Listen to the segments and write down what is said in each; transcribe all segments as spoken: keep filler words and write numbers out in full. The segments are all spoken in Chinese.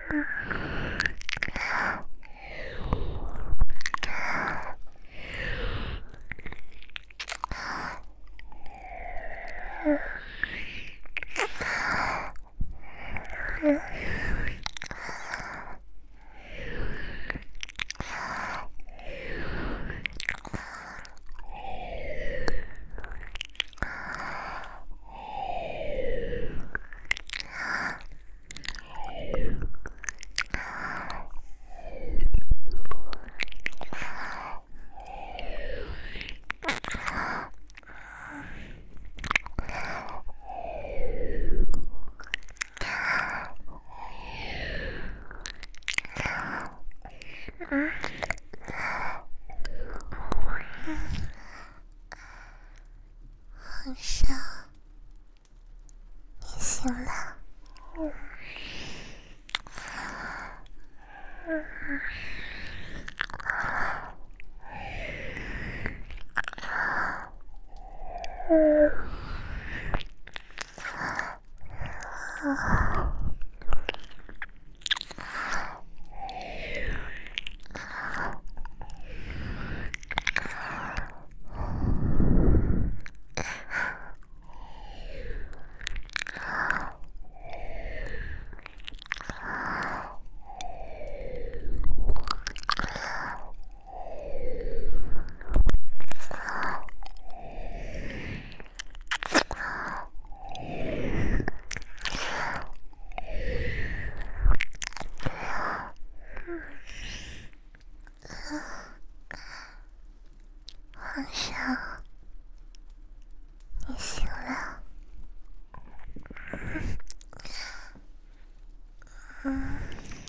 皇上，你醒了。皇上，你醒了。嗯。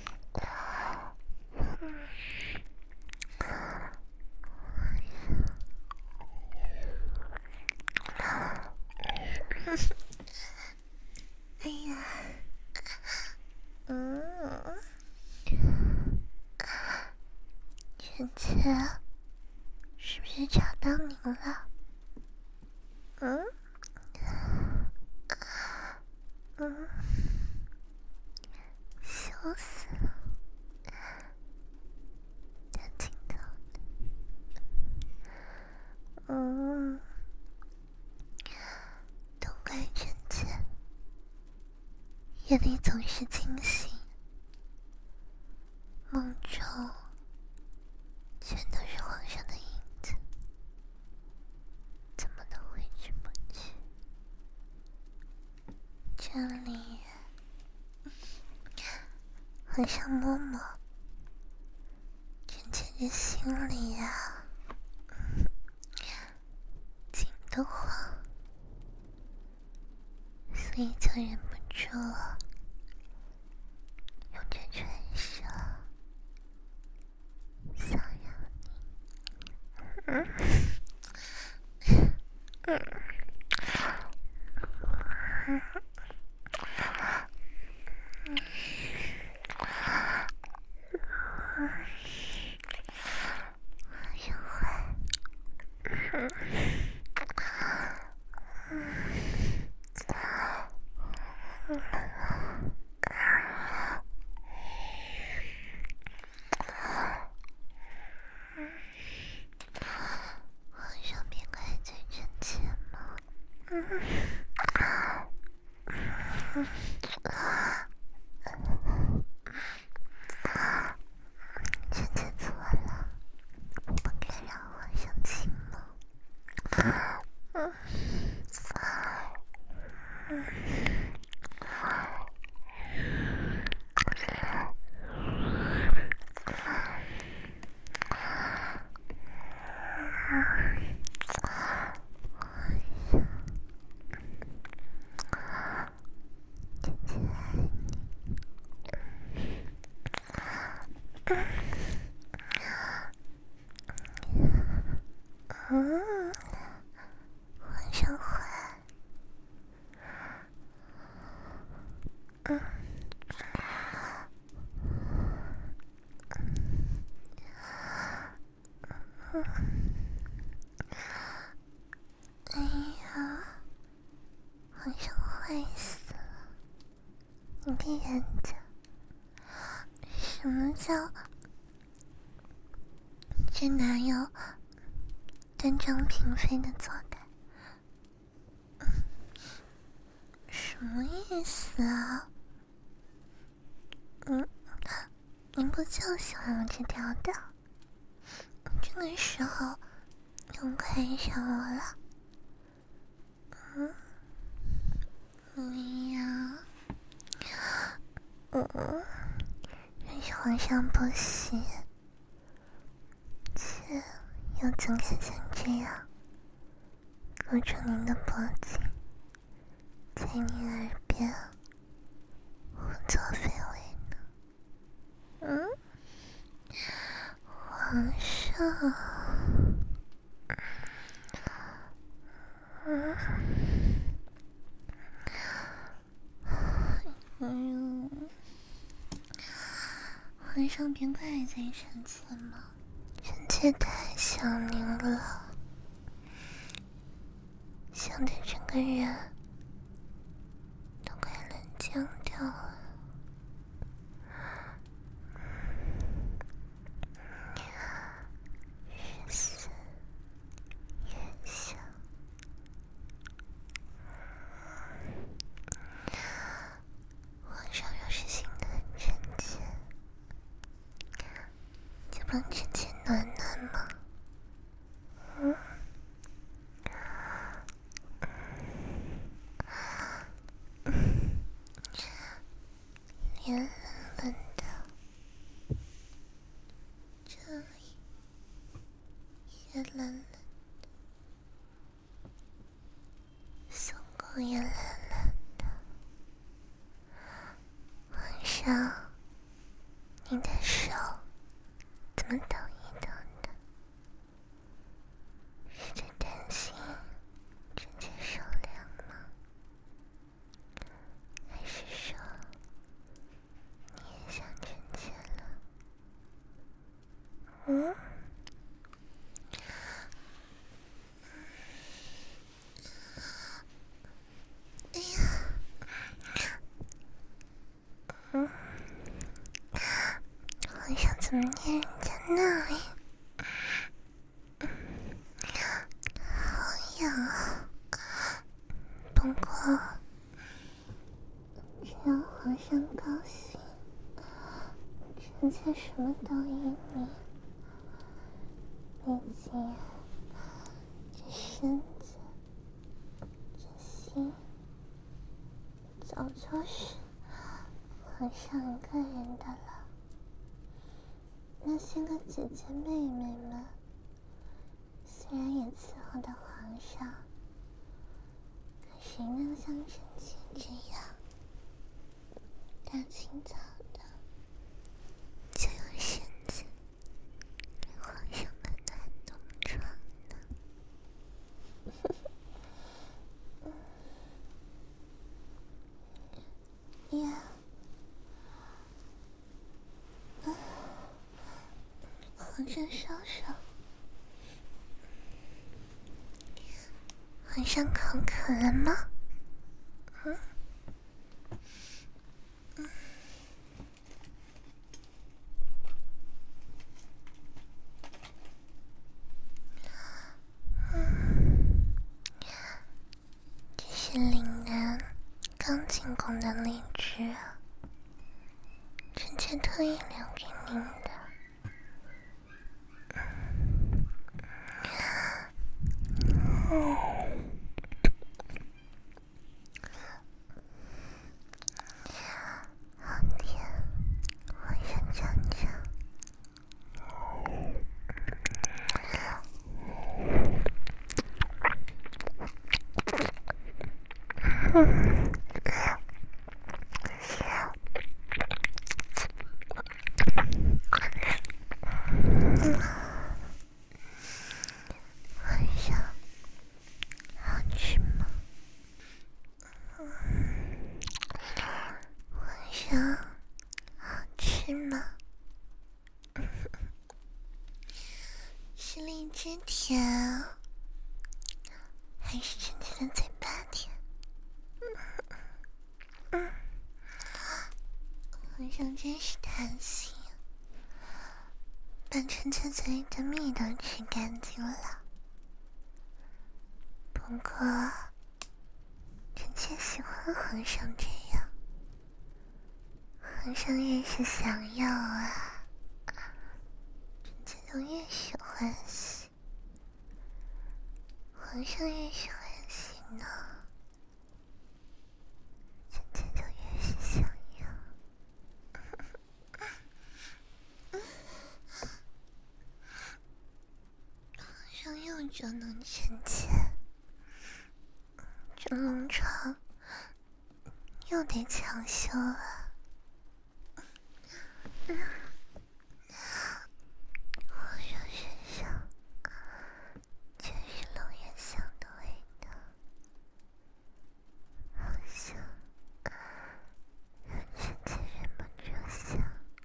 哎呀，嗯，臣妾是不是吵到您了？嗯，嗯，羞死了，要听到的。嗯，都怪臣妾夜里总是惊醒，梦中全都是皇上的影子，怎么都挥之不去。这里，皇上摸摸，臣妾这心里呀，紧得慌，所以就忍不住了，用这传舌想要你。嗯嗯嗯皇上别怪罪臣妾嘛。嗯嗯臣妾错了，不该让皇上亲梦。嗯嗯嗯，皇上坏。嗯嗯，哎呀，皇上坏死了！你闭眼睛， 什么叫真男友端庄嫔妃的坐台？什么意思啊？嗯，您不就喜欢我这调调？这个时候又快上我了？嗯，哎呀，嗯，要是皇上不喜，妾又怎敢像这样勾住您的脖颈，在您耳边胡作非为呢？嗯，皇上，嗯，嗯，皇上别怪在臣妾嘛，臣妾太想您了，想得整个人都快冷僵掉了。越思越想，皇上要是心疼臣妾，就帮臣妾暖暖嘛。嗯，脸冷冷的，这里也冷冷的，胸口也冷冷的。皇上，您的手怎么抖一抖的？是在担心臣妾手凉吗？还是说你也想臣妾了？嗯？哎呀，嗯，皇上怎么捏人家那里？好痒啊！不过只要皇上高兴，臣妾什么都依你。毕竟这身子、这心，早就是皇上一个人的了。那些个姐姐妹妹们，虽然也伺候的皇上，可谁能像臣妾这样大清早的就有身子给皇上暖暖冬床呢？呀，啊，皇上稍稍，皇上口渴了吗？嗯。这是岭南刚进贡的荔枝，臣妾特意留给您的。嗯，好甜，皇上尝尝。嗯，皇上好吃吗？皇上好吃吗？是荔枝甜，还是臣妾的嘴巴甜？嗯，皇上真是贪心啊！ 把臣妾嘴里的蜜都吃干净了。不过，臣妾喜欢皇上这样，皇上越是想要啊，臣妾就越是欢喜。皇上越是欢喜呢，臣妾就越是想要。皇上又捉弄臣妾，这龙床又得抢修了。皇上身上全是龙涎香的味道，好香，让臣妾忍不住想。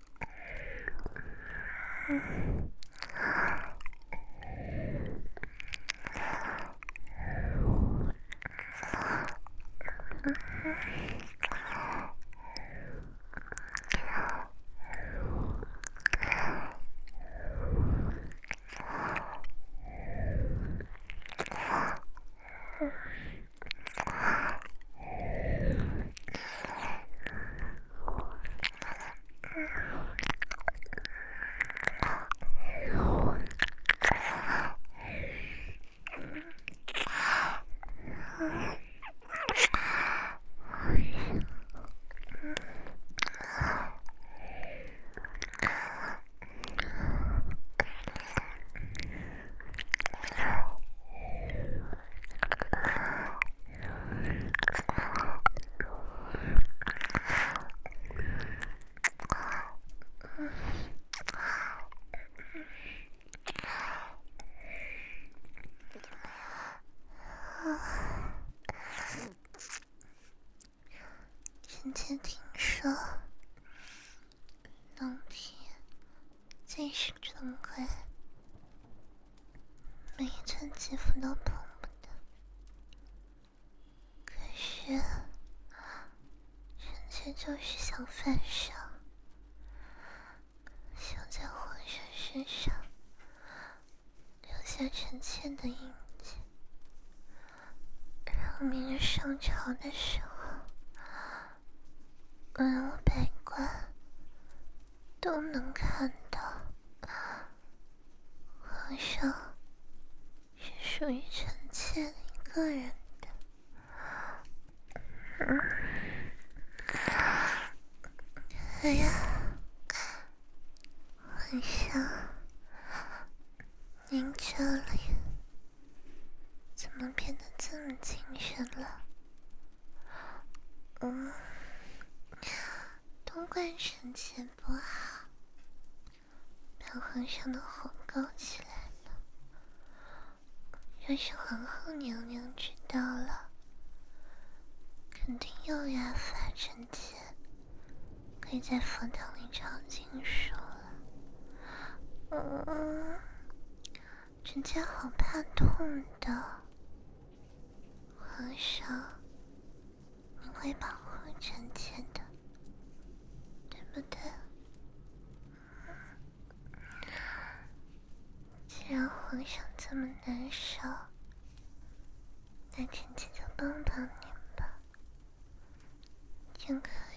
嗯。臣妾听说，龙体最是珍贵，每一寸肌肤都碰不得。可是，臣妾就是想犯上，想在皇上身上留下臣妾的印记，让明日上朝的时候，文武百官都能看到皇上是属于臣妾一个人的。嗯，哎呀，皇上，您这里怎么变得这么精神了？嗯，都怪臣妾不好，把皇上的火勾起来了。要是皇后娘娘知道了，肯定又要罚臣妾跪在佛堂里抄经书了。嗯，臣妾好怕痛的。皇上，你会保护臣妾的，对不对？既然皇上这么难受，那臣妾就帮帮您吧。真可